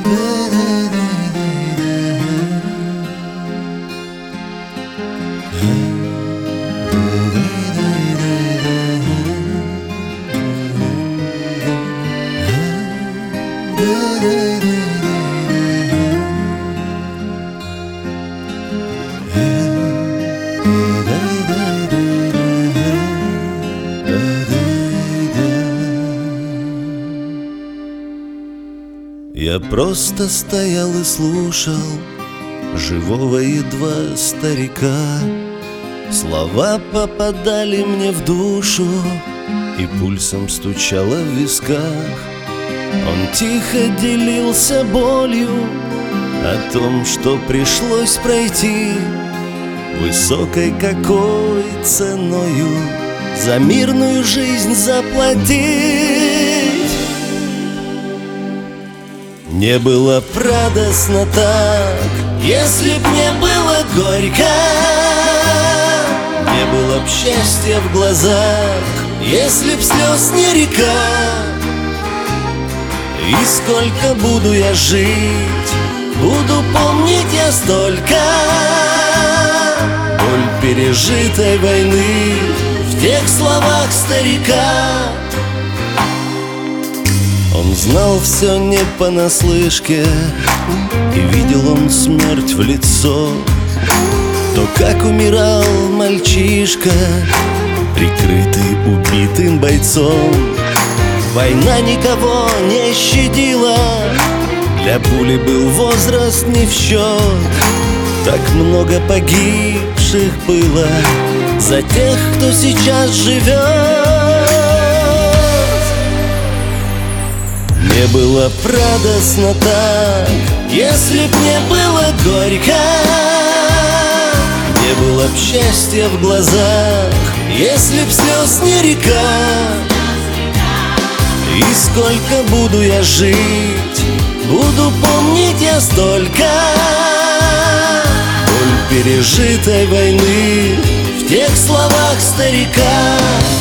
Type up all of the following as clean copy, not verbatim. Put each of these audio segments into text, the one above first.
Я просто стоял и слушал живого едва старика. Слова попадали мне в душу и пульсом стучало в висках. Он тихо делился болью о том, что пришлось пройти высокой какой ценою за мирную жизнь заплатить. Не было б радостно так, если б не было горько. Не было б счастья в глазах, если б слез не река. И сколько буду я жить, буду помнить я столько боль пережитой войны в тех словах старика. Он знал все не понаслышке, и видел он смерть в лицо. То, как умирал мальчишка, прикрытый убитым бойцом. Война никого не щадила, для пули был возраст не в счет. Так много погибших было за тех, кто сейчас живет. Не было б радостно так, если б не было горько. Не было б счастья в глазах, если б слез не река. И сколько буду я жить, буду помнить я столько боль пережитой войны в тех словах старика.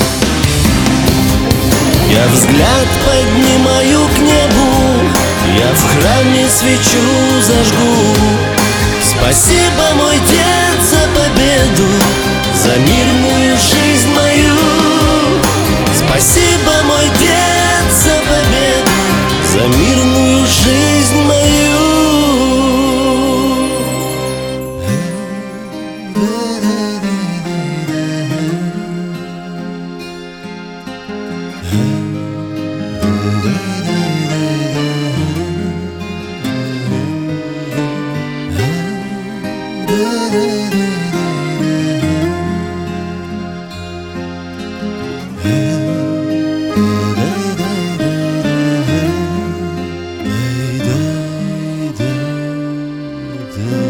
Я взгляд поднимаю к небу, я в храме свечу зажгу. Спасибо, мой дед, за победу, за мирную жизнь мою. Спасибо, мой дед, за победу, за мирную жизнь мою. Yeah.